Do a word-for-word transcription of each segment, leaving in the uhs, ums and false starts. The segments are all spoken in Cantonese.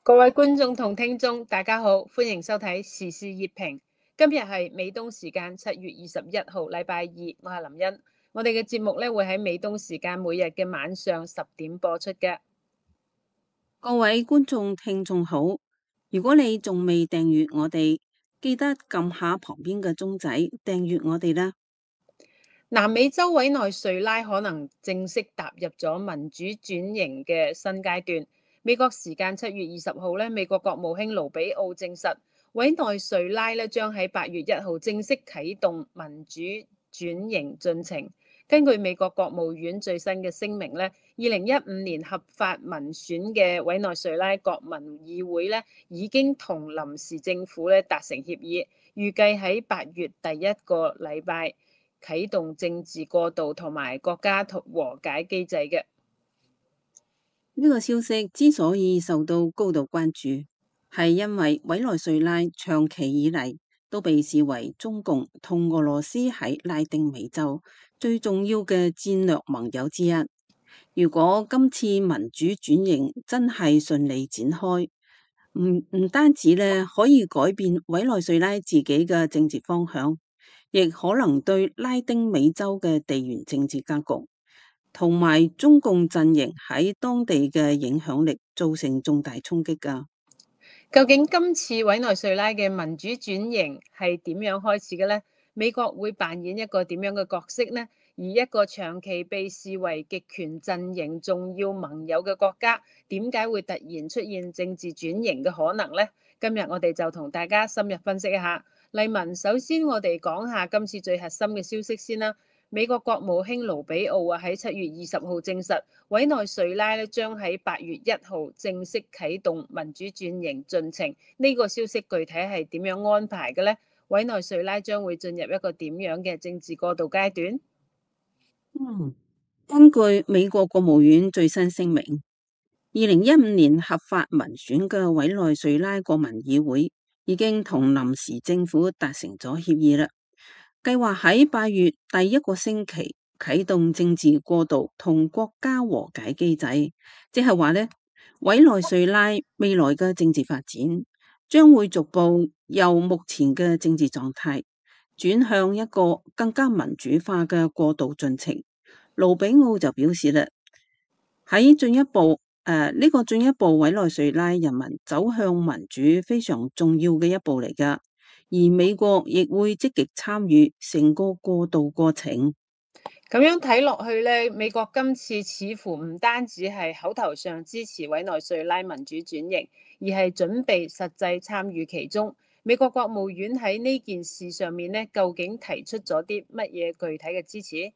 各位觀眾同聽眾，大家好，歡迎收睇時事熱評。今日係美東時間七月二十一號，禮拜二，我係林茵。我哋嘅節目咧會喺美東時間每日嘅晚上十點播出嘅。 各位觀眾聽眾好，如果你仲未訂閱我哋，記得撳下旁邊嘅鐘仔訂閱我哋啦。 南美洲委內瑞拉可能正式踏入咗民主轉型嘅新階段。美國時間七月二十號咧，美國國務卿盧比奧證實，委內瑞拉咧將喺八月一號正式啟動民主轉型進程。根據美國國務院最新嘅聲明咧，二零一五年合法民選嘅委內瑞拉國民議會咧已經同臨時政府咧達成協議，預計喺八月第一個禮拜啟動政治過渡同埋國家和解機制嘅。 呢個消息之所以受到高度關注，係因為委內瑞拉長期以嚟都被視為中共同俄羅斯喺拉丁美洲最重要嘅戰略盟友之一。如果今次民主轉型真係順利展開，唔唔單止咧可以改變委內瑞拉自己嘅政治方向，亦可能對拉丁美洲嘅地緣政治格局同埋中共陣營喺當地嘅影響力造成重大衝擊㗎。 究竟今次委內瑞拉嘅民主轉型係點樣開始嘅呢？美國會扮演一個點樣嘅角色呢？而一個長期被視為極權陣營重要盟友嘅國家，點解會突然出現政治轉型嘅可能呢？今日我哋就同大家深入分析一下。麗文，首先我哋講下今次最核心嘅消息先啦。美國國務卿盧比奧啊喺七月二十號證實，委內瑞拉咧將喺八月一號正式啟動民主轉型進程。呢個消息具體係點樣安排嘅呢？委內瑞拉將會進入一個點樣嘅政治過渡階段？ 嗯，根據美國國務院最新聲明，二零一五年合法民選嘅委內瑞拉國民議會已經同臨時政府達成咗協議啦，計劃喺八月第一個星期啟動政治過渡同國家和解機制，即係話呢，委內瑞拉未來嘅政治發展將會逐步由目前嘅政治狀態轉向一個更加民主化嘅過渡進程。盧比奧就表示啦，喺進一步誒，呢、呃這個進一步委內瑞拉人民走向民主非常重要嘅一步嚟㗎，而美國亦會積極參與成個過渡過程。 咁樣睇落去咧，美國今次似乎唔單止係口頭上支持委內瑞拉民主轉型，而係準備實際參與其中。美國國務院喺呢件事上面咧，究竟提出咗啲乜嘢具體嘅支持？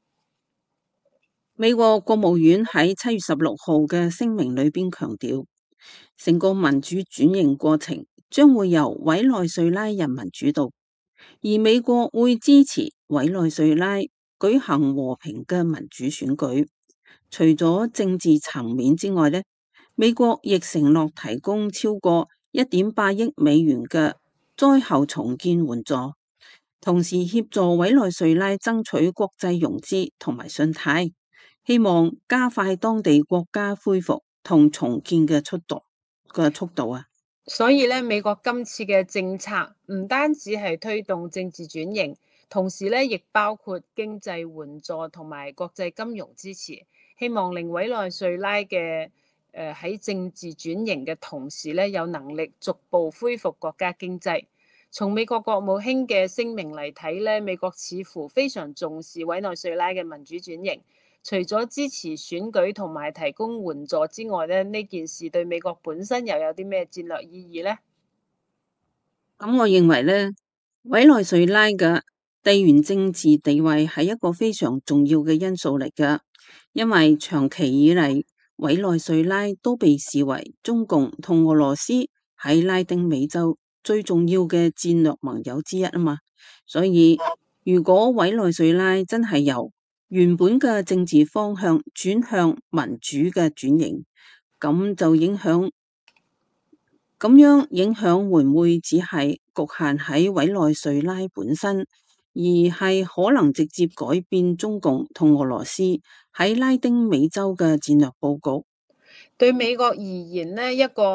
美國國務院喺七月十六號嘅聲明裏邊強調，成個民主轉型過程將會由委內瑞拉人民主導，而美國會支持委內瑞拉舉行和平嘅民主選舉。除咗政治層面之外呢，美國亦承諾提供超過一點八億美元嘅災後重建援助，同時協助委內瑞拉爭取國際融資同埋信貸，希望加快當地國家恢復同重建嘅速度嘅速度啊！ 所以咧，美國今次嘅政策唔單止係推動政治轉型，同時咧亦包括經濟援助同埋國際金融支持，希望令委內瑞拉嘅誒喺政治轉型嘅同時咧，有能力逐步恢復國家經濟。從美國國務卿嘅聲明嚟睇咧，美國似乎非常重視委內瑞拉嘅民主轉型。除咗支持選舉同埋提供援助之外咧，呢件事對美國本身又有啲咩戰略意義呢？ 咁我認為呢，委內瑞拉嘅地緣政治地位係一個非常重要嘅因素嚟㗎，因為長期以嚟委內瑞拉都被視為中共同俄羅斯喺拉丁美洲最重要嘅戰略盟友之一啊嘛，所以如果委內瑞拉真係由原本嘅政治方向轉向民主嘅轉型，咁就影響，咁樣影響會唔會只係局限喺委內瑞拉本身，而係可能直接改變中共同俄羅斯喺拉丁美洲嘅戰略佈局？ 對美國而言呢，一個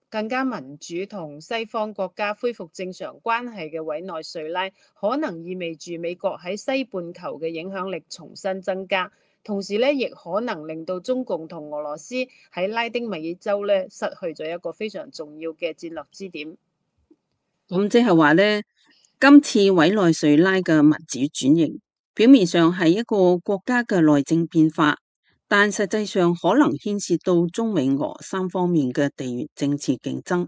更加民主同西方國家恢復正常關係嘅委內瑞拉，可能意味住美國喺西半球嘅影響力重新增加，同時咧亦可能令到中共同俄羅斯喺拉丁美洲咧失去咗一個非常重要嘅戰略支點。 咁即係話咧，今次委內瑞拉嘅民主轉型，表面上係一個國家嘅內政變化，但實際上可能牽涉到中美俄三方面嘅地緣政治競爭。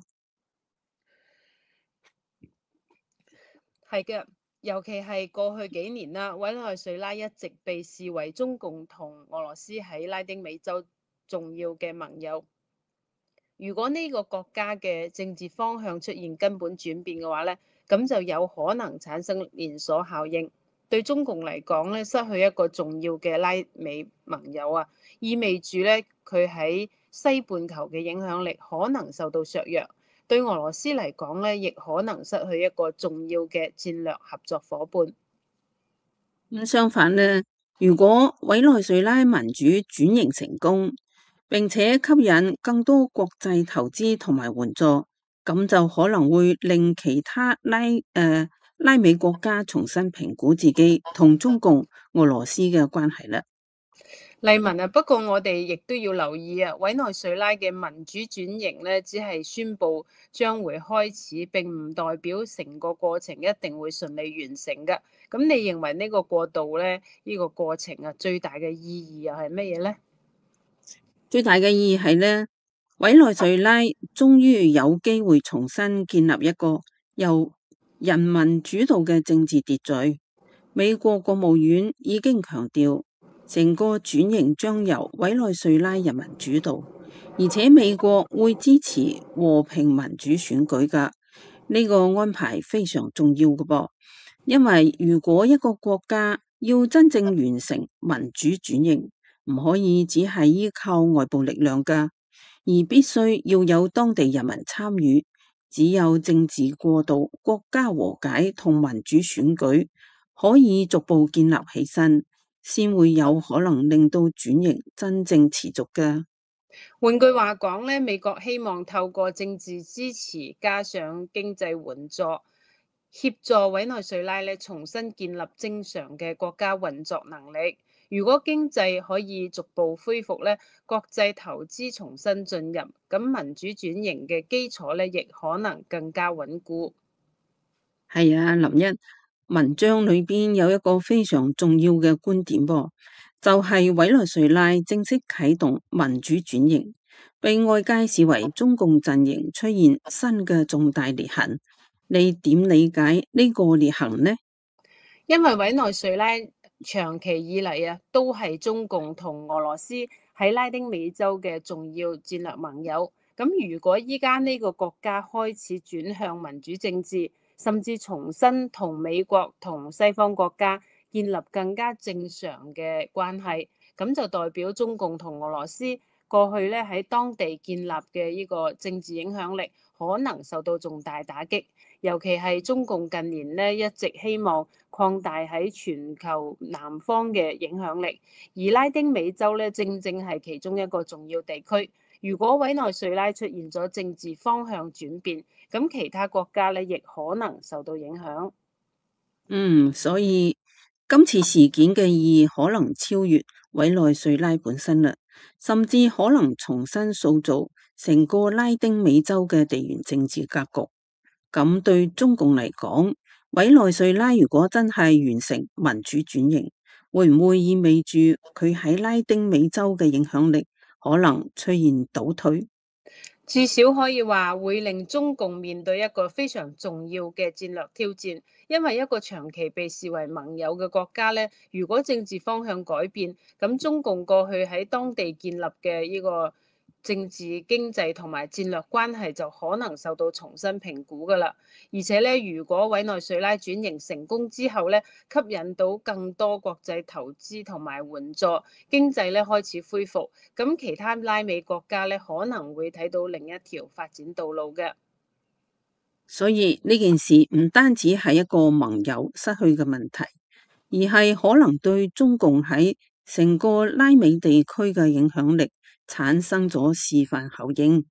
係嘅，尤其係過去幾年啦，委內瑞拉一直被視為中共同俄羅斯喺拉丁美洲重要嘅盟友。如果呢個國家嘅政治方向出現根本轉變嘅話咧，咁就有可能產生連鎖效應。對中共嚟講咧，失去一個重要嘅拉美盟友啊，意味住咧佢喺西半球嘅影響力可能受到削弱。對俄羅斯嚟講咧，亦可能失去一個重要嘅戰略合作伙伴。 咁相反呢，如果委內瑞拉民主轉型成功，並且吸引更多國際投資同埋援助，咁就可能會令其他拉誒、呃、拉美國家重新評估自己同中共、俄羅斯嘅關係啦。 麗文啊，不過我哋亦都要留意啊，委內瑞拉嘅民主轉型咧，只係宣布將會開始，並唔代表成個過程一定會順利完成㗎。咁你認為呢個過渡咧，呢、呢個過程啊，最大嘅意義又係乜嘢咧？ 最大嘅意義係呢，委內瑞拉終於有機會重新建立一個由人民主導嘅政治秩序。美國國務院已經強調，成個轉型將由委內瑞拉人民主導，而且美國會支持和平民主選舉㗎。呢個安排非常重要嘅噃，因為如果一個國家要真正完成民主轉型，唔可以只係依靠外部力量㗎，而必須要有當地人民參與。只有政治過渡、國家和解同民主選舉可以逐步建立起身，先會有可能令到轉型真正持續㗎。 換句話講咧，美國希望透過政治支持加上經濟援助，協助委內瑞拉咧重新建立正常嘅國家運作能力。如果經濟可以逐步恢復咧，國際投資重新進入，咁民主轉型嘅基礎咧，亦可能更加穩固。 係啊，林一，文章裏邊有一個非常重要嘅觀點噃，就係委內瑞拉正式啟動民主轉型，被外界視為中共陣營出現新嘅重大裂痕。你點理解呢個裂痕呢？ 因為委內瑞拉長期以嚟啊，都係中共同俄羅斯喺拉丁美洲嘅重要戰略盟友。咁如果依家呢個國家開始轉向民主政治，甚至重新同美國同西方國家建立更加正常嘅關係，咁就代表中共同俄羅斯過去咧喺當地建立嘅呢個政治影響力可能受到重大打擊。尤其係中共近年咧一直希望擴大喺全球南方嘅影響力，而拉丁美洲咧正正係其中一個重要地區。如果委內瑞拉出現咗政治方向轉變，咁其他國家咧亦可能受到影響。 嗯，所以今次事件嘅意義可能超越委內瑞拉本身啦，甚至可能重新塑造成個拉丁美洲嘅地緣政治格局。咁對中共嚟講，委內瑞拉如果真係完成民主轉型，會唔會意味住佢喺拉丁美洲嘅影響力可能出現倒退？ 至少可以話會令中共面對一個非常重要嘅戰略挑戰，因為一個長期被視為盟友嘅國家咧，如果政治方向改變，咁中共過去喺當地建立嘅呢個政治、經濟同埋戰略關係就可能受到重新評估㗎啦。而且咧，如果委內瑞拉轉型成功之後咧，吸引到更多國際投資同埋援助，經濟咧開始恢復，咁其他拉美國家咧可能會睇到另一條發展道路嘅。 所以呢件事唔單止係一個盟友失去嘅問題，而係可能對中共喺成個拉美地區嘅影響力產生咗示範效應。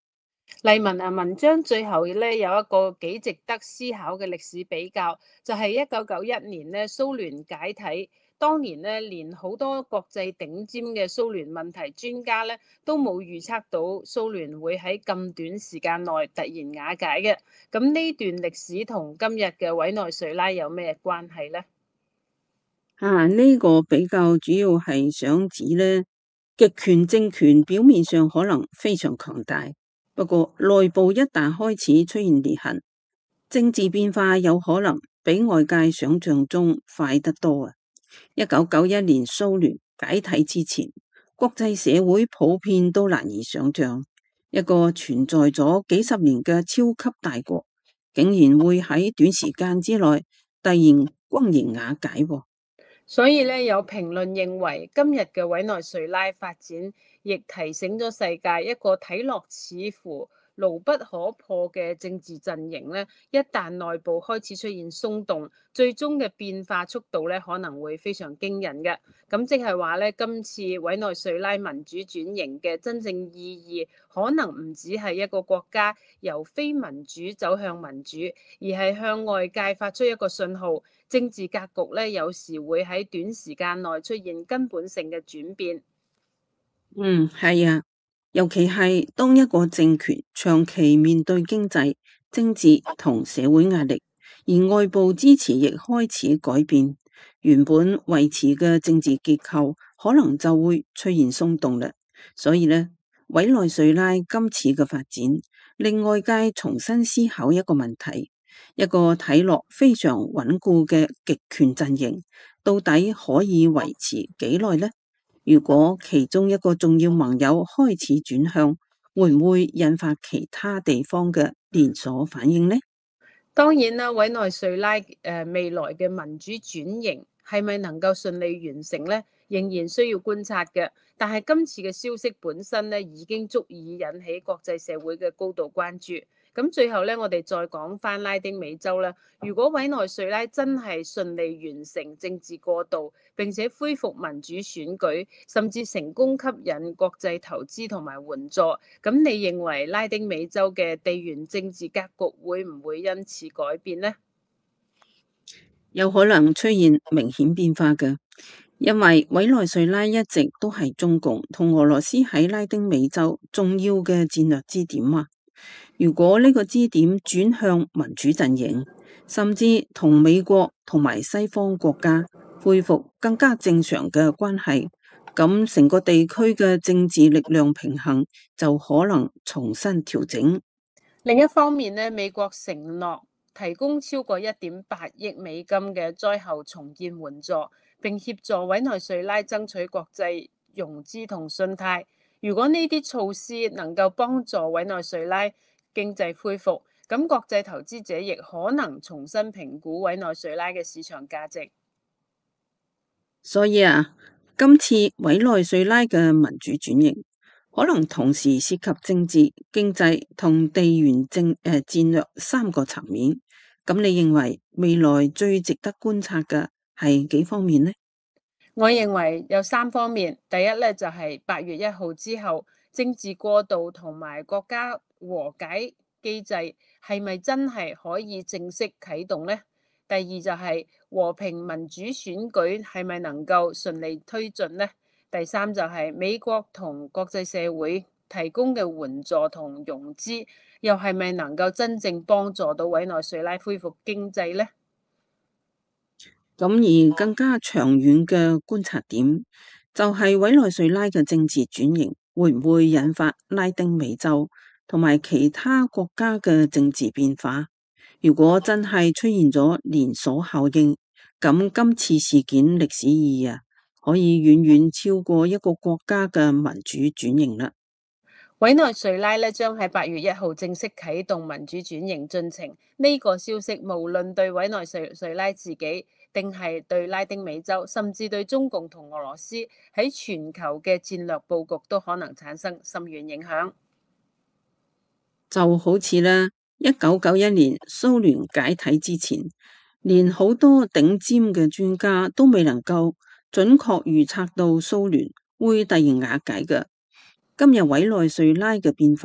麗文啊，文章最後咧有一個幾值得思考嘅歷史比較，就係一九九一年咧蘇聯解體，當年咧連好多國際頂尖嘅蘇聯問題專家咧都冇預測到蘇聯會喺咁短時間內突然瓦解嘅。咁呢段歷史同今日嘅委內瑞拉有咩關係呢？ 啊，呢個比較主要係想指呢，極權政權表面上可能非常強大，不過內部一旦開始出現裂痕，政治變化有可能比外界想象中快得多啊！一九九一年蘇聯解體之前，國際社會普遍都難以想象，一個存在咗幾十年嘅超級大國，竟然會喺短時間之內突然轟然瓦解喎。 所以咧，有評論認為今日嘅委內瑞拉發展，亦提醒咗世界一個睇落似乎牢不可破嘅政治陣營咧，一旦內部開始出現鬆動，最終嘅變化速度咧可能會非常驚人嘅。咁即係話咧，今次委內瑞拉民主轉型嘅真正意義，可能唔只係一個國家由非民主走向民主，而係向外界發出一個信號。政治格局咧，有時會喺短時間內出現根本性嘅轉變。 嗯，係啊，尤其係當一個政權長期面對經濟、政治同社會壓力，而外部支持亦開始改變，原本維持嘅政治結構可能就會出現鬆動啦。所以呢，委內瑞拉今次嘅發展，令外界重新思考一個問題。一個睇落非常穩固嘅極權陣營，到底可以維持幾耐呢？如果其中一個重要盟友開始轉向，會唔會引發其他地方嘅連鎖反應呢？ 當然啦，委內瑞拉誒未來嘅民主轉型係咪能夠順利完成呢？仍然需要觀察嘅。但係今次嘅消息本身咧，已經足以引起國際社會嘅高度關注。咁最後咧，我哋再講翻拉丁美洲啦。如果委內瑞拉真係順利完成政治過渡，並且恢復民主選舉，甚至成功吸引國際投資同埋援助，咁你認為拉丁美洲嘅地緣政治格局會唔會因此改變呢？ 有可能出現明顯變化嘅，因為委內瑞拉一直都係中共同俄羅斯喺拉丁美洲重要嘅戰略支點啊。如果呢個支點轉向民主陣營，甚至同美國同埋西方國家恢復更加正常嘅關係，咁成個地區嘅政治力量平衡就可能重新調整。 另一方面咧，美國承諾提供超過一點八億美金嘅災後重建援助，並協助委內瑞拉爭取國際融資同信貸。如果呢啲措施能夠幫助委內瑞拉經濟恢復，咁國際投資者亦可能重新評估委內瑞拉嘅市場價值。 所以啊，今次委內瑞拉嘅民主轉型，可能同時涉及政治、經濟同地緣政誒、呃、戰略三個層面。咁你認為未來最值得觀察嘅係幾方面呢？ 我認為有三方面，第一咧就係八月一號之後，政治過渡同埋國家和解機制係咪真係可以正式啟動呢？第二就係和平民主選舉係咪能夠順利推進呢？第三就係美國同國際社會提供嘅援助同融資，又係咪能夠真正幫助到委內瑞拉恢復經濟呢？ 咁而更加長遠嘅觀察點，就係委內瑞拉嘅政治轉型會唔會引發拉丁美洲同埋其他國家嘅政治變化？如果真係出現咗連鎖效應，咁今次事件歷史意義啊，可以遠遠超過一個國家嘅民主轉型啦。 委內瑞拉咧將喺八月一號正式啟動民主轉型進程。呢個消息無論對委內瑞瑞拉自己，定係對拉丁美洲，甚至對中共同俄羅斯喺全球嘅戰略佈局，都可能產生深遠影響。 就好似咧，一九九一年蘇聯解體之前，連好多頂尖嘅專家都未能夠準確預測到蘇聯會突然瓦解嘅。今日委內瑞拉嘅變化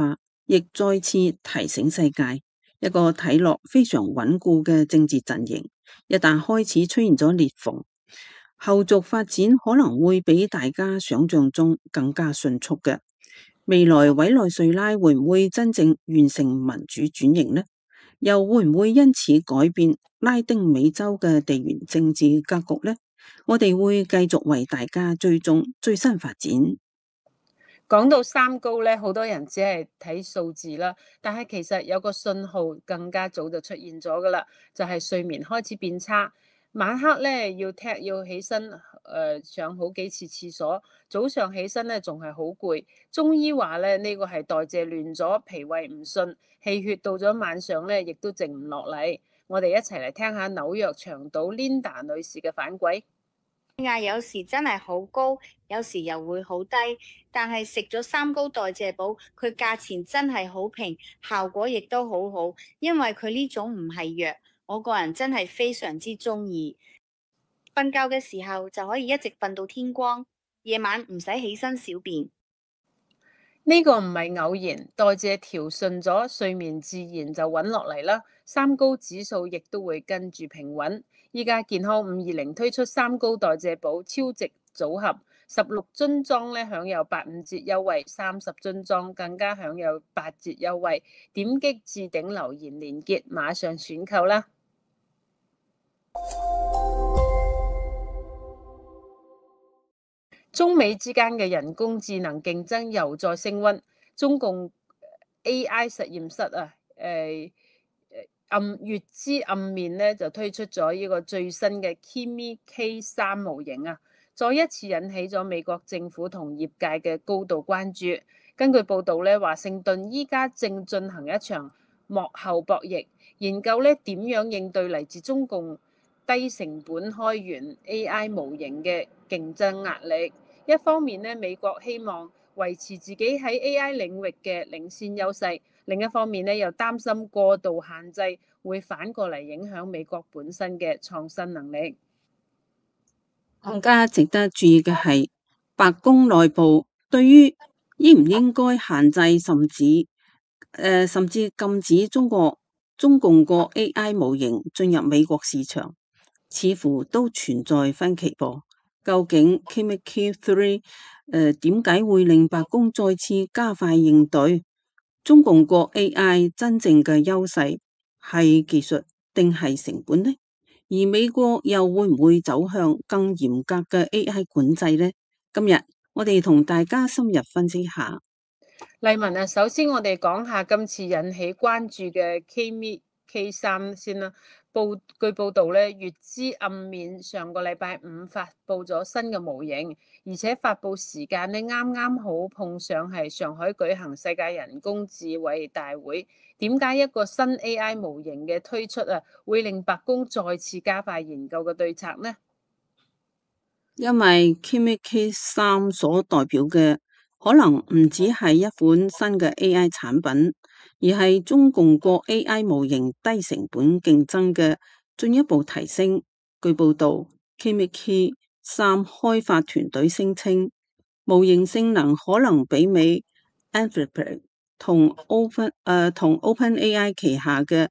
亦再次提醒世界，一個睇落非常穩固嘅政治陣營，一旦開始出現咗裂縫，後續發展可能會比大家想象中更加迅速嘅。未來委內瑞拉會唔會真正完成民主轉型呢？又會唔會因此改變拉丁美洲嘅地緣政治格局呢？我哋會繼續為大家追蹤最新發展。 講到三高咧，好多人只係睇數字啦，但係其實有個信號更加早就出現咗噶啦，就係睡眠開始變差。晚黑咧要踢要起身，誒、呃、上好幾次廁所，早上起身咧仲係好攰。中醫話咧呢個係代謝亂咗，脾胃唔順，氣血到咗晚上咧亦都靜唔落嚟。我哋一齊嚟聽下紐約長島 Linda 女士嘅反饋。 壓有時真係好高，有時又會好低，但係食咗三高代謝寶，佢價錢真係好平，效果亦都好好，因為佢呢種唔係藥。我個人真係非常之中意，瞓覺嘅時候就可以一直瞓到天光，夜晚唔使起身小便。 呢個唔係偶然，代謝調順咗，睡眠自然就穩落嚟啦。三高指數亦都會跟住平穩。依家健康五二零推出三高代謝寶超值組合，十六樽裝咧享有八五折優惠，三十樽裝更加享有八折優惠。點擊置頂留言連結，馬上選購啦！中美之間嘅人工智能競爭又再升溫，中共 A I 實驗室啊，誒、呃、暗月之暗面咧就推出咗呢個最新嘅 Kimi K 三模型啊，再一次引起咗美國政府同業界嘅高度關注。根據報道咧，華盛頓依家正進行一場幕後博弈，研究咧點樣應對嚟自中共低成本開源 A I 模型嘅競爭壓力。一方面咧，美國希望維持自己喺 A I 領域嘅領先優勢；另一方面咧，又擔心過度限制會反過嚟影響美國本身嘅創新能力。 更加值得注意嘅係，白宮內部對於應唔應該限制甚至誒、呃、甚至禁止中國中共個 A I 模型進入美國市場，似乎都存在分歧噃。究竟 Kimi K 三誒點解會令白宮再次加快應對？中共國 A I 真正嘅優勢係技術定係成本呢？而美國又會唔會走向更嚴格嘅 A I 管制呢？今日我哋同大家深入分析下。 麗文啊，首先我哋講下今次引起關注嘅 Kimi K 三先啦。報據報道咧，月之暗面上個禮拜五發布咗新嘅模型，而且發布時間咧啱啱好碰上係上海舉行世界人工智慧大會。點解一個新 A I 模型嘅推出啊，會令白宮再次加快研究嘅對策呢？ 因為 Kimi K 三所代表嘅可能唔只係一款新嘅 A I 產品，而係中共國 A I 模型低成本競爭嘅進一步提升。據報道 Kimi K 三開發團隊聲稱，模型性能可能媲美 Anthropic 同 Open 誒、呃、同 OpenAI 旗下嘅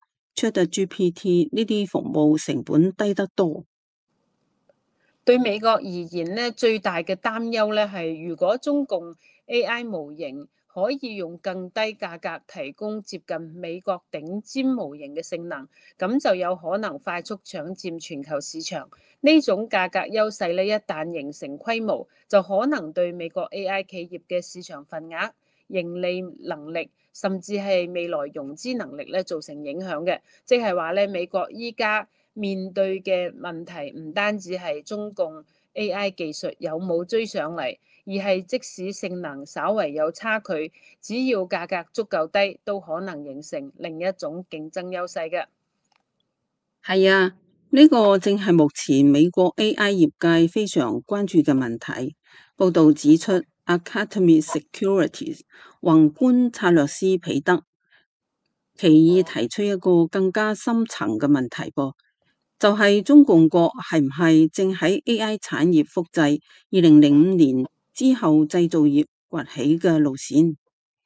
ChatGPT 呢啲服務成本低得多。 對美國而言咧，最大嘅擔憂咧係，如果中共 A I 模型可以用更低價格提供接近美國頂尖模型嘅性能，咁就有可能快速搶佔全球市場。呢種價格優勢咧，一旦形成規模，就可能對美國 A I 企業嘅市場份額、盈利能力，甚至係未來融資能力咧造成影響嘅。即係話咧，美國依家面對嘅問題唔單止係中共 A I 技術有冇追上嚟，而係即使性能稍為有差距，只要價格足夠低，都可能形成另一種競爭優勢嘅。 係啊，呢個正係目前美國 A I 業界非常關注嘅問題。報道指出 Academy Securities 宏觀策略師彼得奇異提出一個更加深層嘅問題噃。就係中共國係唔係正喺 A I 產業複製二零零五年之後製造業崛起嘅路線？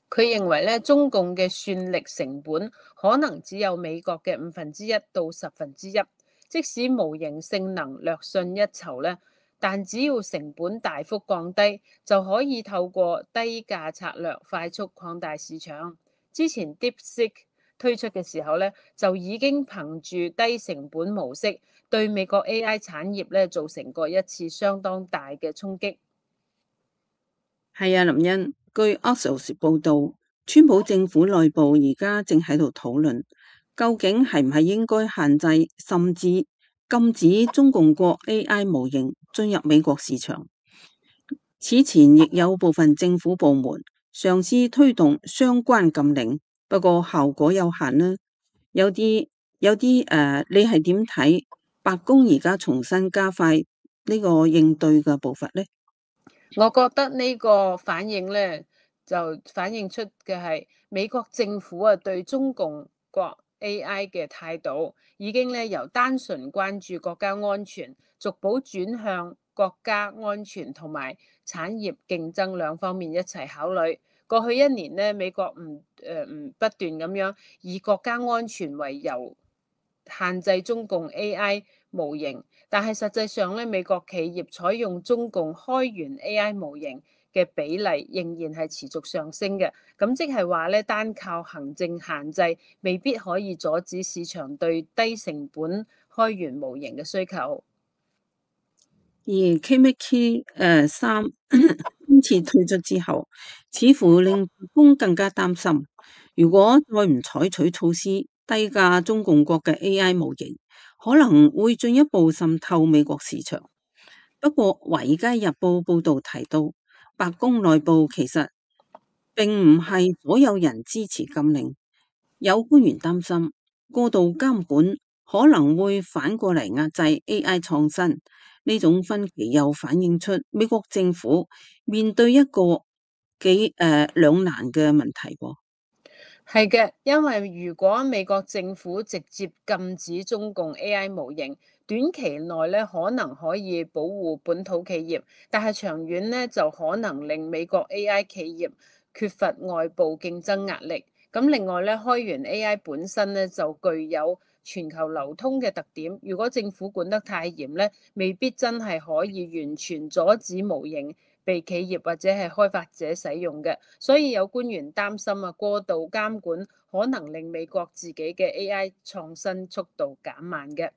佢認為咧，中共嘅算力成本可能只有美國嘅五分之一到十分之一。即使模型性能略遜一籌咧，但只要成本大幅降低，就可以透過低價策略快速擴大市場。之前 DeepSeek 推出嘅時候咧，就已經憑住低成本模式對美國 A I 產業咧造成過一次相當大嘅衝擊。 係啊，林茵，據 Axios 報導，川普政府內部而家正喺度討論，究竟係唔係應該限制甚至禁止中共國 A I 模型進入美國市場。此前亦有部分政府部門嘗試推動相關禁令，不過效果有限啦。有啲有啲誒、呃，你係點睇白宮而家重新加快呢個應對嘅步伐呢？ 我覺得呢個反應咧，就反映出嘅係美國政府啊對中共國 A I 嘅態度，已經咧由單純關注國家安全，逐步轉向國家安全同埋產業競爭兩方面一齊考慮。過去一年咧，美國唔誒唔不斷咁樣以國家安全為由，限制中共 A I 模型，但係實際上咧，美國企業採用中共開源 A I 模型嘅比例仍然係持續上升嘅。咁即係話咧，單靠行政限制未必可以阻止市場對低成本開源模型嘅需求。 而 K M K 誒三今次推出之後，似乎令白宮更加擔心，如果再唔採取措施，低價中共國嘅 A I 模型可能會進一步滲透美國市場。不過，《華爾街日報》報導提到，白宮內部其實並唔係所有人支持禁令，有官員擔心過度監管可能會反過嚟壓制 A I 創新。呢種分歧又反映出美國政府面對一個幾誒兩難嘅問題喎。 係嘅，因為如果美國政府直接禁止中共 A I 模型，短期內咧可能可以保護本土企業，但係長遠咧就可能令美國 A I 企業缺乏外部競爭壓力。咁另外咧，開源 A I 本身咧就具有全球流通嘅特點，如果政府管得太嚴咧，未必真係可以完全阻止模型被企業或者係開發者使用嘅。所以有官員擔心啊，過度監管可能令美國自己嘅 A I 創新速度減慢嘅。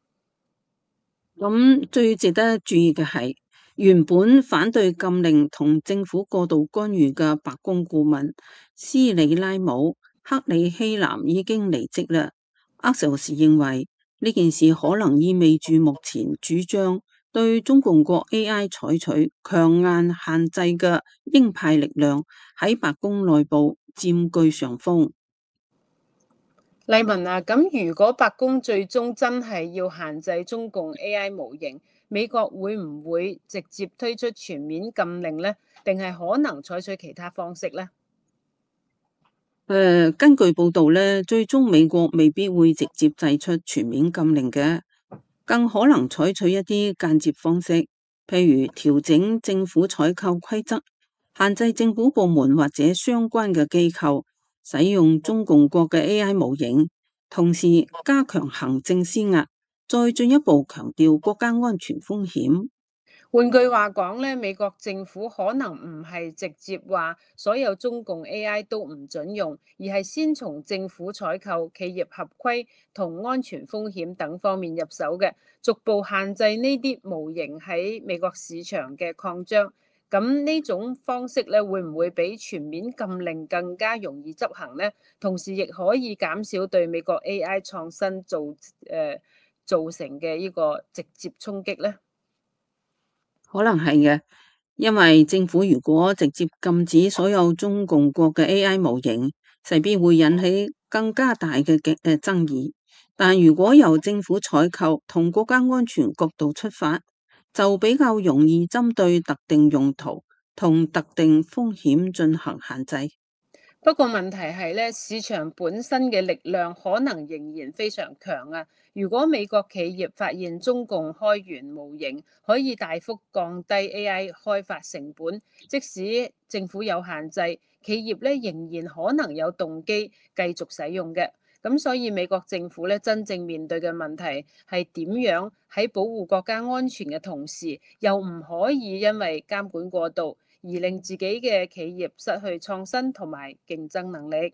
咁最值得注意嘅係，原本反對禁令同政府過度干預嘅白宮顧問斯里拉姆克里希南已經離職啦。Axios認為呢件事可能意味住目前主張對中共國 A I 採取強硬限制嘅鷹派力量喺白宮內部佔據上風。 麗文啊，咁如果白宮最終真係要限制中共 A I 模型，美國會唔會直接推出全面禁令呢？定係可能採取其他方式呢？ 誒、呃，根據報道咧，最終美國未必會直接祭出全面禁令嘅，更可能採取一啲間接方式，譬如調整政府採購規則，限制政府部門或者相關嘅機構使用中共國嘅 A I 模型，同時加強行政施壓，再進一步強調國家安全風險。 換句話講咧，美國政府可能唔係直接話所有中共 A I 都唔準用，而係先從政府採購、企業合規同安全風險等方面入手嘅，逐步限制呢啲模型喺美國市場嘅擴張。咁呢種方式咧，會唔會比全面禁令更加容易執行呢？同時亦可以減少對美國 A I 創新造誒、呃、造成嘅呢個直接衝擊呢？ 可能係嘅，因為政府如果直接禁止所有中共國嘅 A I 模型，勢必會引起更加大嘅嘅誒爭議。但如果由政府採購同國家安全角度出發，就比較容易針對特定用途同特定風險進行限制。 不過問題係咧，市場本身嘅力量可能仍然非常強啊！如果美國企業發現中共開源模型可以大幅降低 A I 開發成本，即使政府有限制， 企業咧仍然可能有動機繼續使用嘅。咁所以美國政府咧真正面對嘅問題係點樣喺保護國家安全嘅同時，又唔可以因為監管過度而令自己嘅企業失去創新同埋競爭能力。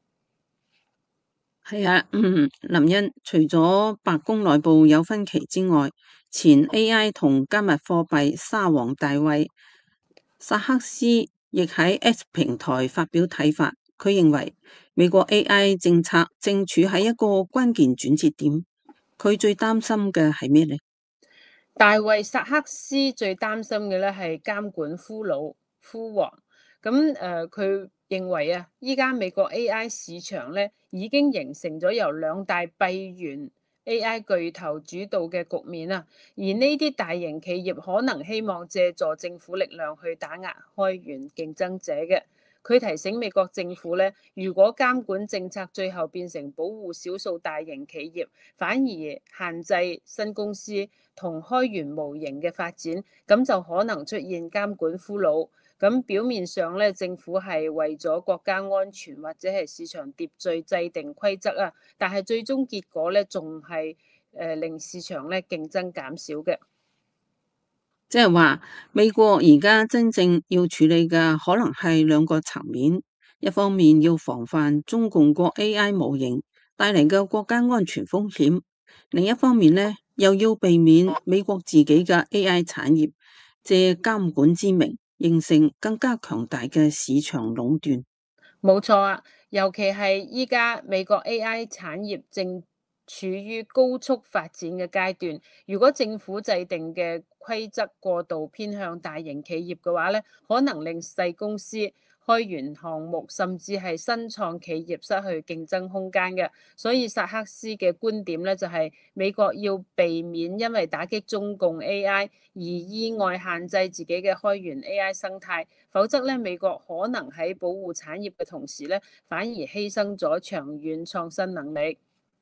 係啊，嗯，林茵，除咗白宮內部有分歧之外，前 A I 同加密貨幣沙皇大衛薩克斯亦喺 X 平台發表睇法。佢認為美國 A I 政策正處喺一個關鍵轉折點。佢最擔心嘅係咩呢？ 大衛薩克斯最擔心嘅咧係監管俘虜俘王。咁誒，佢、呃、認為啊，依家美國 A I 市場咧已經形成咗由兩大閉源 A I 巨頭主導嘅局面啊，而呢啲大型企業可能希望借助政府力量去打壓開源競爭者嘅。佢提醒美國政府咧，如果監管政策最後變成保護少數大型企業，反而限制新公司同開源模型嘅發展，咁就可能出現監管俘虜。咁表面上咧，政府係為咗國家安全或者係市場秩序制定規則啊，但係最終結果咧，仲係誒令市場咧競爭減少嘅。 即係話，美國而家真正要處理嘅可能係兩個層面，一方面要防範中共國 A I 模型帶嚟嘅國家安全風險，另一方面呢，又要避免美國自己嘅 A I 產業借監管之名，形成更加強大嘅市場壟斷。 冇錯啊，尤其係依家美國 A I 產業正處於高速發展嘅階段，如果政府制定嘅規則過度偏向大型企業嘅話咧，可能令細公司開源項目甚至係新創企業失去競爭空間嘅。所以薩克斯嘅觀點咧就係美國要避免因為打擊中共 A I 而意外限制自己嘅開源 A I 生態，否則咧美國可能喺保護產業嘅同時咧，反而犧牲咗長遠創新能力。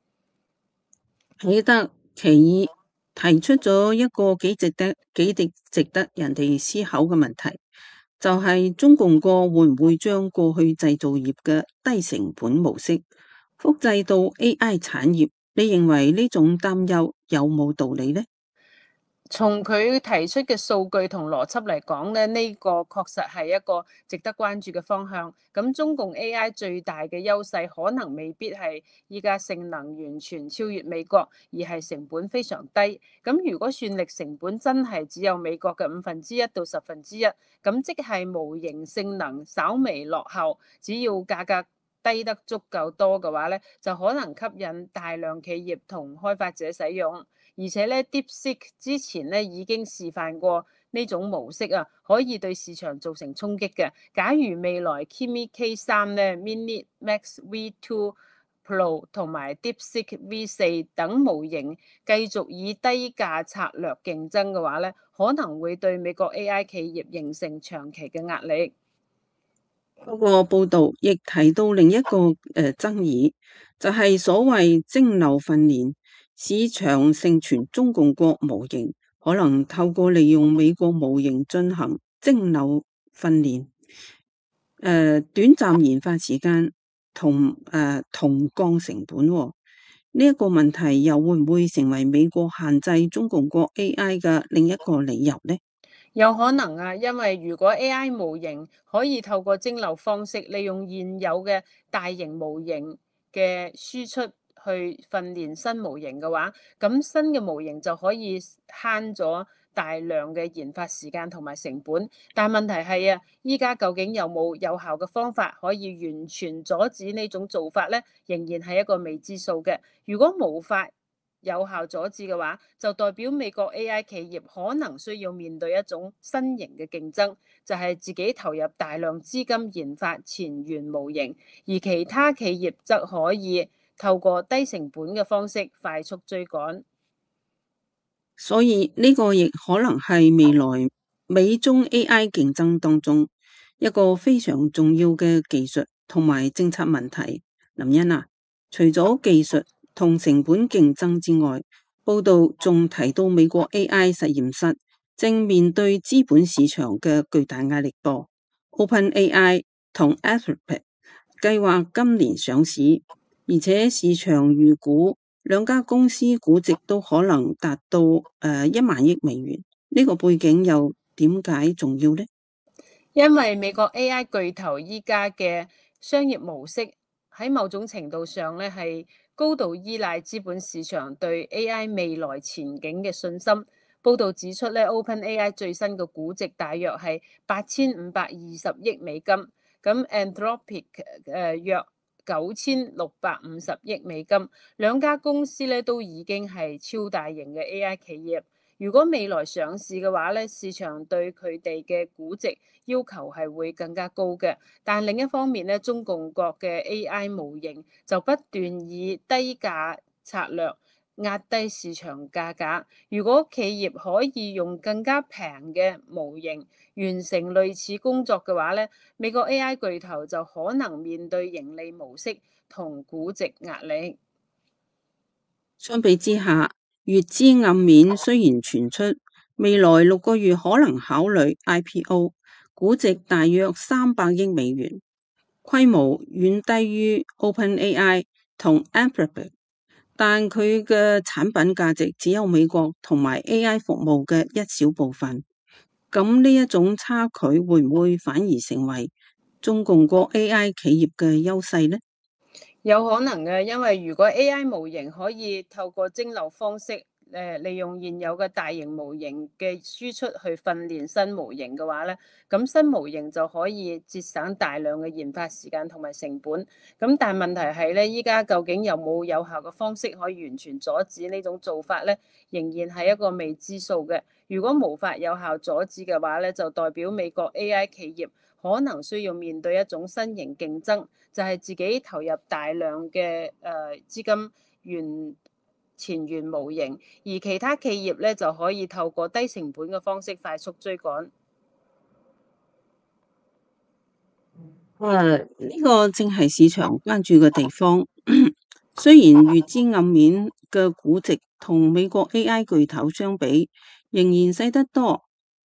彼得奇爾提出咗一個幾值得幾值值得人哋思考嘅問題，就係中共國會唔會將過去製造業嘅低成本模式複製到 A I 產業？你認為呢種擔憂有冇道理呢？ 從佢提出嘅數據同邏輯嚟講咧，呢個確實係一個值得關注嘅方向。咁中共 A I 最大嘅優勢可能未必係依家性能完全超越美國，而係成本非常低。咁如果算力成本真係只有美國嘅五分之一到十分之一，咁即係模型性能稍微落後，只要價格低得足夠多嘅話咧，就可能吸引大量企業同開發者使用。而且咧，DeepSeek 之前咧已經示範過呢種模式啊，可以對市場造成衝擊嘅。假如未來 Kimi K 三咧、Mini Max V 二 Pro 同埋 DeepSeek V 四等模型繼續以低價策略競爭嘅話咧，可能會對美國 A I 企業形成長期嘅壓力。 嗰個報道亦提到另一個誒爭議，就係所謂蒸餾訓練。市場盛傳中共國模型可能透過利用美國模型進行蒸餾訓練，誒、呃、短暫研發時間同誒、呃、同降成本、哦。呢、這、一個問題又會唔會成為美國限制中共國 A I 嘅另一個理由呢？ 有可能啊，因為如果 A I 模型可以透過蒸餾方式，利用現有嘅大型模型嘅輸出去訓練新模型嘅話，咁新嘅模型就可以慳咗大量嘅研發時間同埋成本。但問題係啊，依家究竟有冇有，有效嘅方法可以完全阻止呢種做法咧？仍然係一個未知數嘅。如果無法有效阻止嘅話，就代表美國 A I 企業可能需要面對一種新型嘅競爭，就係自己投入大量資金研發前沿模型，而其他企業則可以透過低成本嘅方式快速追趕。 所以呢個亦可能係未來美中 A I 競爭當中一個非常重要嘅技術同埋政策問題。林茵啊，除咗技術同成本競爭之外，報道仲提到美國 A I 實驗室正面對資本市場嘅巨大壓力噃。OpenAI 同 Alphabet 計劃今年上市，而且市場預估兩家公司估值都可能達到誒一萬億美元。呢個背景又點解重要呢？ 因為美國 A I 巨頭依家嘅商業模式喺某種程度上咧係高度依賴資本市場對 A I 未來前景嘅信心。報道指出咧 ，OpenAI 最新嘅估值大約係八千五百二十億美金，咁 Anthropic 誒約九千六百五十億美金。兩家公司咧都已經係超大型嘅 A I 企業。如果未來上市嘅話咧，市場對佢哋嘅估值要求係會更加高嘅。但另一方面咧，中共國嘅 A I 模型就不斷以低價策略壓低市場價格。如果企業可以用更加平嘅模型完成類似工作嘅話咧，美國 A I 巨頭就可能面對盈利模式同估值壓力。 相比之下，月資暗面雖然傳出未來六個月可能考慮 I P O， 估值大約三百億美元，規模遠低於 OpenAI 同 Alphabet， 但佢嘅產品價值只有美國同埋 A I 服務嘅一小部分。咁呢一種差距會唔會反而成為中共國 A I 企業嘅優勢呢？ 有可能嘅，因為如果 A I 模型可以透過蒸餾方式，誒利用現有嘅大型模型嘅輸出去訓練新模型嘅話咧，咁新模型就可以節省大量嘅研發時間同埋成本。咁但係問題係咧，依家究竟有冇有效嘅方式可以完全阻止呢種做法咧，仍然係一個未知數嘅。如果無法有效阻止嘅話咧，就代表美國 A I 企業可能需要面對一種新型競爭，就係自己投入大量嘅誒資金原前沿模型，而其他企業咧就可以透過低成本嘅方式快速追趕。 誒，呢個正係市場關注嘅地方。雖然月資暗面嘅估值同美國 A I 巨頭相比，仍然細得多。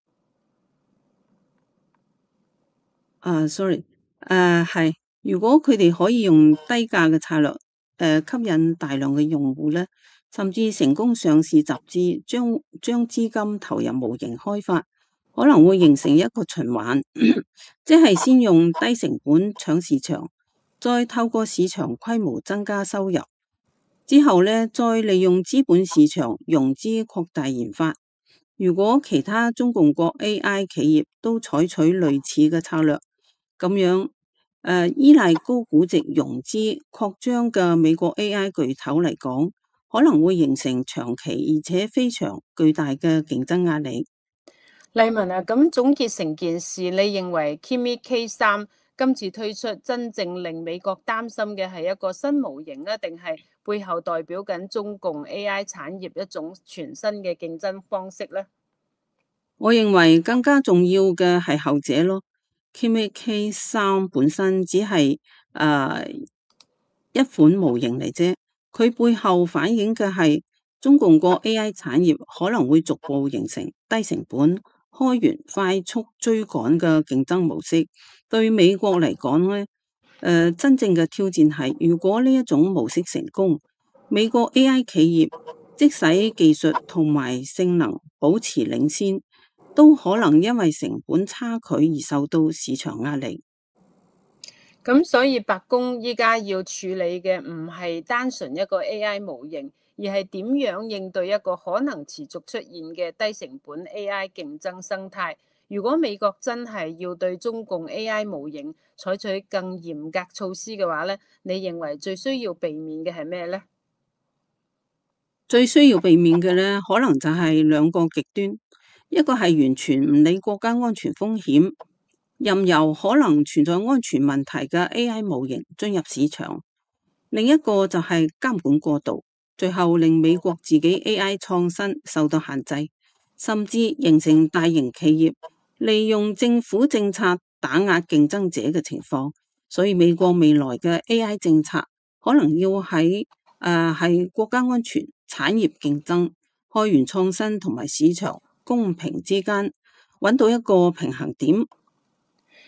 啊、uh,，sorry，誒係，如果佢哋可以用低價嘅策略，誒、uh, 吸引大量嘅用戶咧，甚至成功上市集資，將將資金投入模型開發，可能會形成一個循環，即係先用低成本搶市場，再透過市場規模增加收入，之後咧再利用資本市場融資擴大研發。如果其他中共國 A I 企業都採取類似嘅策略，咁樣誒、呃，依賴高估值融資擴張嘅美國 A I 巨頭嚟講，可能會形成長期而且非常巨大嘅競爭壓力。 麗文啊，咁總結成件事，你認為 Kimi K 三今次推出真正令美國擔心嘅係一個新模型咧，定係背後代表緊中共 A I 產業一種全新嘅競爭方式咧？ 我認為更加重要嘅係後者咯。Kimi K 三本身只係誒、呃、一款模型嚟啫，佢背後反映嘅係中共國 A I 產業可能會逐步形成低成本、開源、快速追趕嘅競爭模式。對美國嚟講咧，誒、呃、真正嘅挑戰係，如果呢一種模式成功，美國 A I 企業即使技術同埋性能保持領先，都可能因為成本差距而受到市場壓力。 咁所以白宮依家要處理嘅唔係單純一個 A I 模型，而係點樣應對一個可能持續出現嘅低成本 A I 競爭生態。如果美國真係要對中共 A I 模型採取更嚴格措施嘅話咧，你認為最需要避免嘅係咩咧？ 最需要避免嘅咧，可能就係兩個極端。一個係完全唔理國家安全風險，任由可能存在安全問題嘅 A I 模型進入市場；另一個就係監管過度，最後令美國自己 A I 創新受到限制，甚至形成大型企業利用政府政策打壓競爭者嘅情況。所以美國未來嘅 A I 政策可能要喺誒係國家安全、產業競爭、開源創新同埋市場公平之間揾到一個平衡點。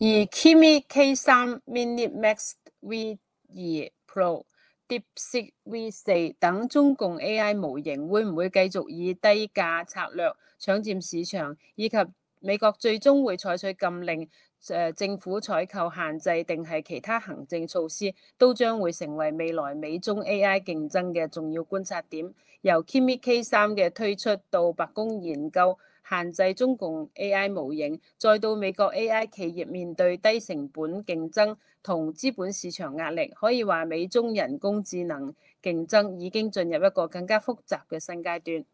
而 Kimi K 三 Mini Max V 二 Pro、DeepSeek V 四等中共 A I 模型會唔會繼續以低價策略搶佔市場，以及美國最終會採取禁令、呃、政府採購限制定係其他行政措施，都將會成為未來美中 A I 競爭嘅重要觀察點。由 Kimi K 三嘅推出到白宮研究限制中共 A I 模型，再到美國 A I 企業面對低成本競爭同資本市場壓力，可以話美中人工智能競爭已經進入一個更加複雜嘅新階段。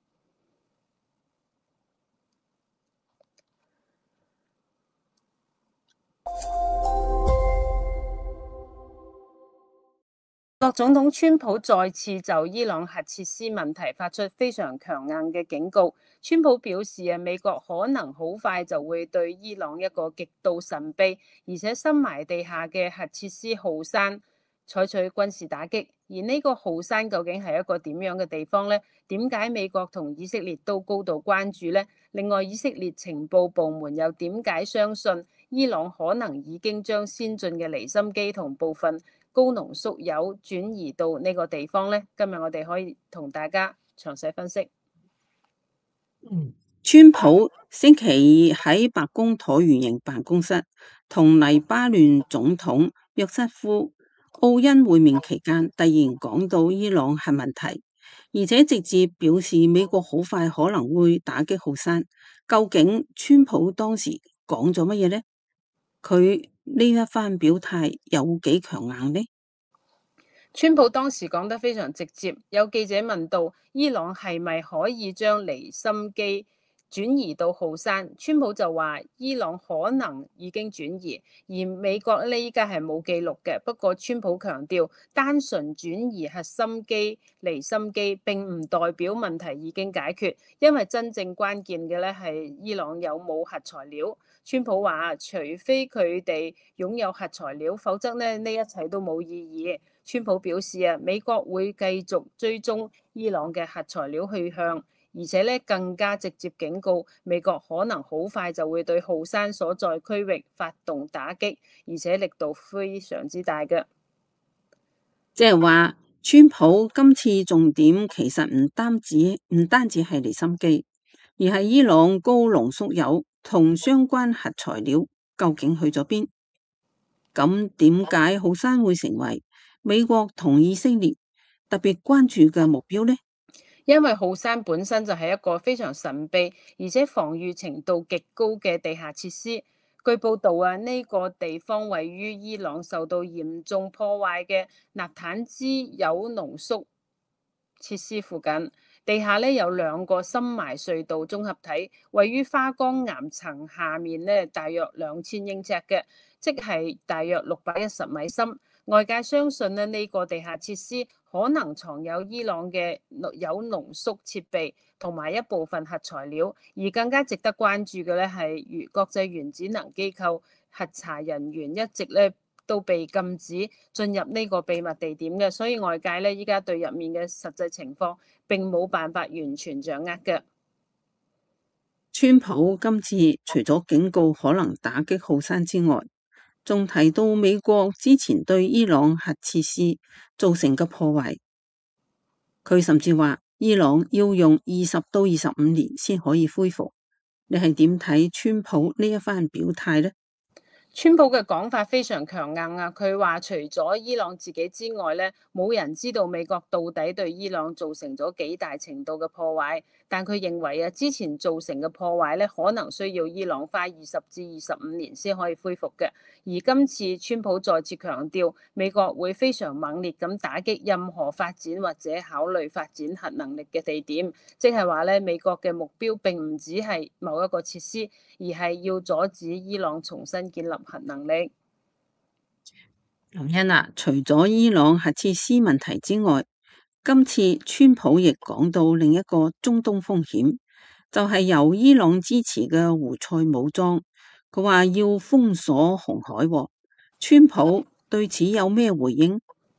美國總統川普再次就伊朗核設施問題發出非常強硬嘅警告。川普表示啊，美國可能好快就會對伊朗一個極度神秘而且深埋地下嘅核設施浩山採取軍事打擊。而呢個浩山究竟係一個點樣嘅地方呢？點解美國同以色列都高度關注呢？另外，以色列情報部門又點解相信伊朗可能已經將先進嘅離心機同部分高濃縮鈾轉移到呢個地方呢？今日我哋可以同大家詳細分析。 嗯，川普星期二喺白宮橢圓形辦公室同黎巴嫩總統約瑟夫奧恩會面期間，突然講到伊朗核問題，而且直接表示美國好快可能會打擊浩山。究竟川普當時講咗乜嘢呢？佢呢一番表態有幾強硬呢？ 川普當時講得非常直接，有記者問到伊朗係咪可以將離心機轉移到浩山，川普就話伊朗可能已經轉移，而美國呢依家係冇記錄嘅。不過川普強調，單純轉移核心機、離心機並唔代表問題已經解決，因為真正關鍵嘅咧係伊朗有冇核材料。川普話，除非佢哋擁有核材料，否則咧呢一切都冇意義。川普表示啊，美國會繼續追蹤伊朗嘅核材料去向。而且咧，更加直接警告美國可能好快就會對浩山所在區域發動打擊，而且力度非常之大嘅。 即係話，川普今次重點其實唔單止唔單止係離心機，而係伊朗高濃縮鈾同相關核材料究竟去咗邊？咁點解浩山會成為美國同以色列特別關注嘅目標呢？ 因為浩山本身就係一個非常神秘而且防禦程度極高嘅地下設施。據報道啊，呢個地方位於伊朗受到嚴重破壞嘅納坦茲鈾濃縮設施附近，地下咧有兩個深埋隧道綜合體，位於花崗岩層下面咧，大約兩千英尺嘅，即係大約六百一十米深。外界相信咧，呢個地下設施可能藏有伊朗嘅鈾濃縮設備同埋一部分核材料，而更加值得關注嘅咧係國際原子能機構核查人員一直咧都被禁止進入呢個秘密地點嘅，所以外界咧依家對入面嘅實際情況並冇辦法完全掌握嘅。 川普今次除咗警告可能打擊浩山之外，仲提到美國之前對伊朗核設施造成嘅破壞，佢甚至話伊朗要用二十到二十五年先可以恢復。你係點睇川普呢一番表態呢？ 川普嘅講法非常強硬啊！佢話除咗伊朗自己之外咧，冇人知道美國到底對伊朗造成咗幾大程度嘅破壞。但佢認為啊，之前造成嘅破壞咧，可能需要伊朗花二十至二十五年先可以恢復嘅。而今次川普再次強調，美國會非常猛烈咁打擊任何發展或者考慮發展核能力嘅地點，即係話咧，美國嘅目標並唔只係某一個設施，而係要阻止伊朗重新建立核能力。 林欣啊，除咗伊朗核設施問題之外，今次川普亦講到另一個中東風險，就係由伊朗支持嘅胡塞武裝，佢話要封鎖紅海。川普對此有咩回應？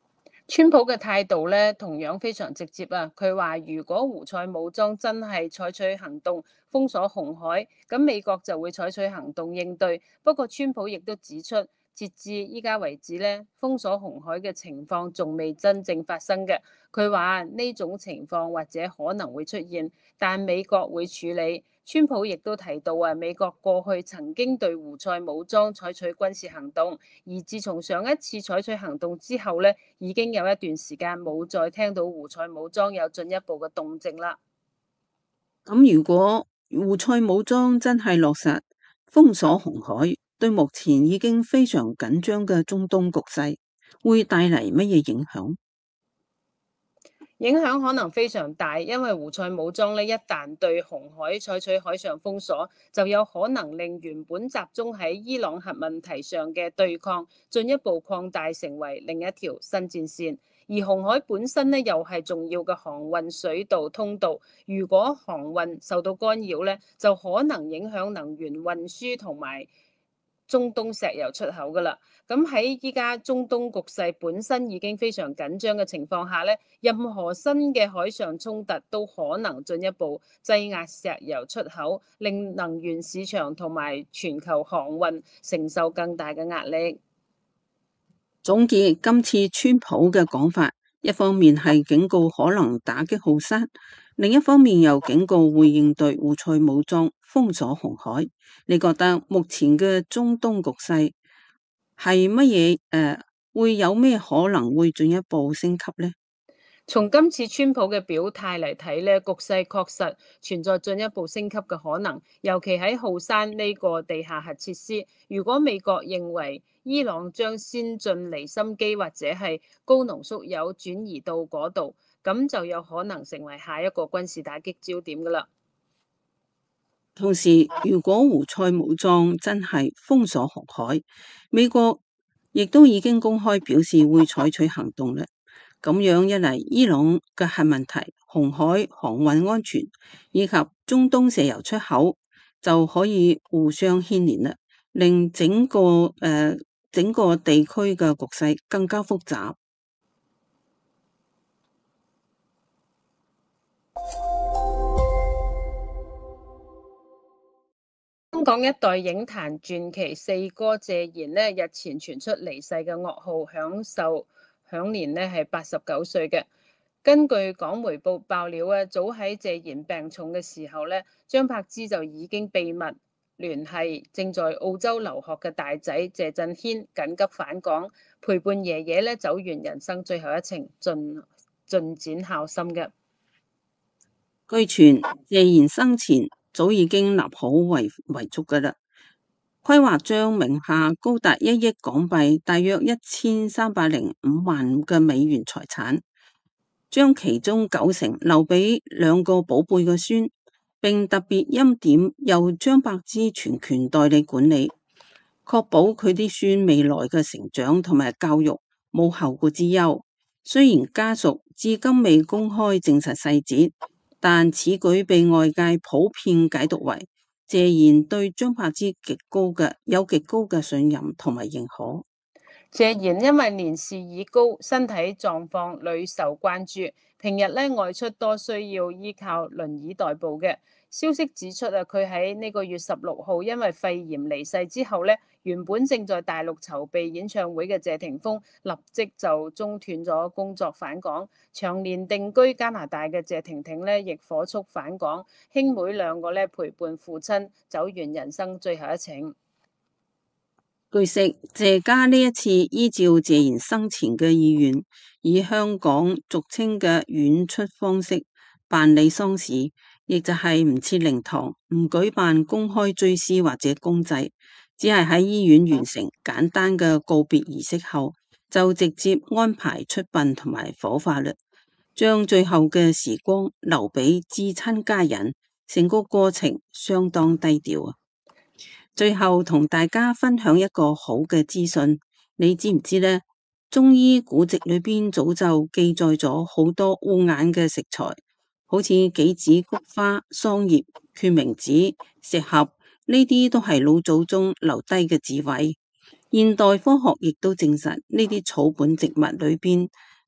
川普嘅態度咧，同樣非常直接啊！佢話：如果胡塞武裝真係採取行動封鎖紅海，咁美國就會採取行動應對。不過，川普亦都指出，截至依家為止咧，封鎖紅海嘅情況仲未真正發生嘅。佢話呢種情況或者可能會出現，但美國會處理。川普亦都提到啊，美國過去曾經對胡塞武裝採取軍事行動，而自從上一次採取行動之後咧，已經有一段時間冇再聽到胡塞武裝有進一步嘅動靜啦。 咁如果胡塞武裝真係落實封鎖紅海，對目前已經非常緊張嘅中東局勢會帶嚟乜嘢影響？ 影響可能非常大，因為胡塞武裝咧一旦對紅海採取海上封鎖，就有可能令原本集中喺伊朗核問題上嘅對抗進一步擴大成為另一條新戰線。而紅海本身咧又係重要嘅航運水道通道，如果航運受到干擾咧，就可能影響能源運輸同埋中東石油出口㗎啦。咁喺依家中東局勢本身已經非常緊張嘅情況下咧，任何新嘅海上衝突都可能進一步擠壓石油出口，令能源市場同埋全球航運承受更大嘅壓力。 總結今次川普嘅講法，一方面係警告可能打擊浩山，另一方面又警告會應對胡塞武裝封鎖紅海。你覺得目前嘅中東局勢係乜嘢？誒，會有咩可能會進一步升級呢？ 從今次川普嘅表態嚟睇咧，局勢確實存在進一步升級嘅可能，尤其喺浩山呢個地下核設施。如果美國認為伊朗將先進離心機或者係高濃縮鈾轉移到嗰度，咁就有可能成為下一個軍事打擊焦點㗎啦。 同時，如果胡塞武裝真係封鎖紅海，美國亦都已經公開表示會採取行動咧。咁樣一嚟，伊朗嘅核問題、紅海航運安全以及中東石油出口就可以互相牽連啦，令整個誒、呃、整個地區嘅局勢更加複雜。 香港一代影壇傳奇四哥謝賢呢，日前傳出離世嘅噩耗，享受享年呢係八十九歲嘅。根據港媒報爆料啊，早喺謝賢病重嘅時候呢，張柏芝就已經秘密聯繫正在澳洲留學嘅大仔謝振軒，緊急返港陪伴爺爺呢走完人生最後一程，盡盡展孝心嘅。 據傳謝賢生前早已經立好遺遺囑㗎喇，規劃將名下高達一億港幣，大約一千三百零五萬嘅美元財產，將其中九成留俾兩個寶貝嘅孫，並特別欽點由張柏芝全權代理管理，確保佢啲孫未來嘅成長同埋教育冇後顧之憂。雖然家屬至今未公開證實細節，但此舉被外界普遍解讀為謝賢對張柏芝極高嘅有極高嘅信任同埋認可。 謝賢因為年事已高，身體狀況屢受關注，平日咧外出多需要依靠輪椅代步嘅。消息指出啊，佢喺呢個月十六號因為肺炎離世之後咧，原本正在大陸籌備演唱會嘅謝霆鋒立即就中斷咗工作返港。長年定居加拿大嘅謝婷婷咧，亦火速返港，兄妹兩個咧陪伴父親走完人生最後一程。 據悉，謝家呢一次依照謝賢生前嘅意願，以香港俗稱嘅遠出方式辦理喪事，亦就係唔設靈堂，唔舉辦公開追思或者公祭，只係喺醫院完成簡單嘅告別儀式後，就直接安排出殯同埋火化嘞，將最後嘅時光留俾至親家人，成個過程相當低調啊！最後同大家分享一個好嘅資訊，你知唔知呢？中醫古籍裏邊早就記載咗好多護眼嘅食材，好似杞子、菊花、桑葉、決明子、石斛，呢啲都係老祖宗留低嘅智慧。現代科學亦都證實呢啲草本植物裏邊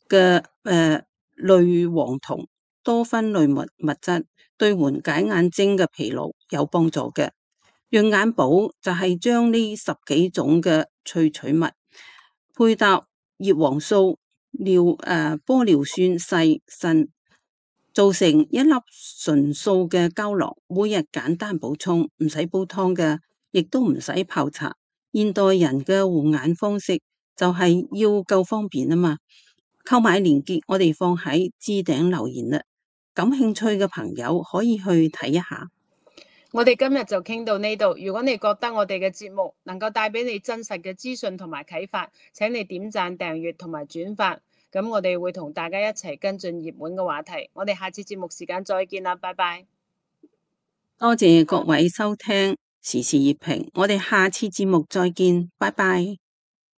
嘅誒類黃酮多酚類物物質，對緩解眼睛嘅疲勞有幫助嘅。潤眼寶就係將呢十幾種嘅萃取物配搭葉黃素、尿誒、呃、玻尿酸細腎，做成一粒純素嘅膠囊，每日簡單補充，唔使煲湯嘅，亦都唔使泡茶。現代人嘅護眼方式就係要夠方便啊嘛。購買鏈接我哋放喺置頂留言啦，感興趣嘅朋友可以去睇一下。 我哋今日就傾到呢度。如果你覺得我哋嘅節目能夠帶俾你真實嘅資訊同埋啟發，請你點讚、訂閱同埋轉發。咁我哋會同大家一齊跟進熱門嘅話題。我哋下次節目時間再見啦，拜拜。 多謝各位收聽時事熱評，我哋下次節目再見，拜拜。